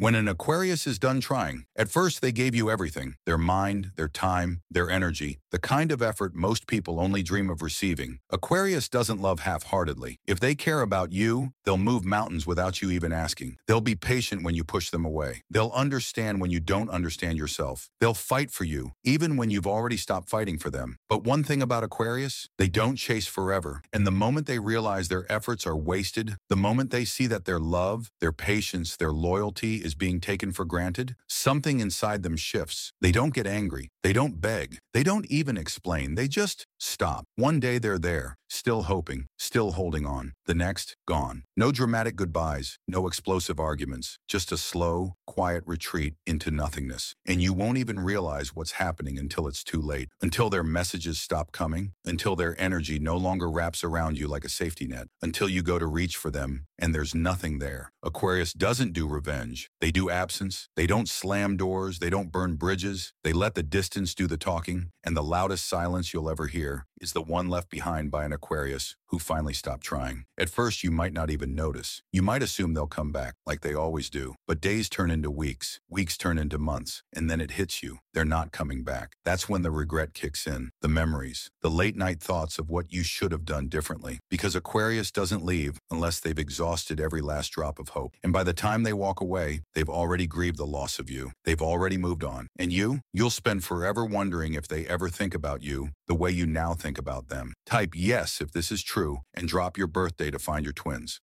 When an Aquarius is done trying, at first they gave you everything, their mind, their time, their energy, the kind of effort most people only dream of receiving. Aquarius doesn't love half-heartedly. If they care about you, they'll move mountains without you even asking. They'll be patient when you push them away. They'll understand when you don't understand yourself. They'll fight for you, even when you've already stopped fighting for them. But one thing about Aquarius, they don't chase forever. And the moment they realize their efforts are wasted, the moment they see that their love, their patience, their loyalty is being taken for granted, something inside them shifts. They don't get angry. They don't beg. They don't even explain. They just stop. One day they're there, still hoping, still holding on. The next, gone. No dramatic goodbyes, no explosive arguments, just a slow, quiet retreat into nothingness. And you won't even realize what's happening until it's too late, until their messages stop coming, until their energy no longer wraps around you like a safety net, until you go to reach for them and there's nothing there. Aquarius doesn't do revenge. They do absence. They don't slam doors. They don't burn bridges. They let the distance do the talking, and the loudest silence you'll ever hear is the one left behind by an Aquarius who finally stopped trying. At first, you might not even notice. You might assume they'll come back, like they always do. But days turn into weeks, weeks turn into months, and then it hits you. They're not coming back. That's when the regret kicks in, the memories, the late-night thoughts of what you should have done differently. Because Aquarius doesn't leave unless they've exhausted every last drop of hope. And by the time they walk away, they've already grieved the loss of you. They've already moved on. And you'll spend forever wondering if they ever think about you the way you now think about them. Type yes if this is true and drop your birthday to find your twins.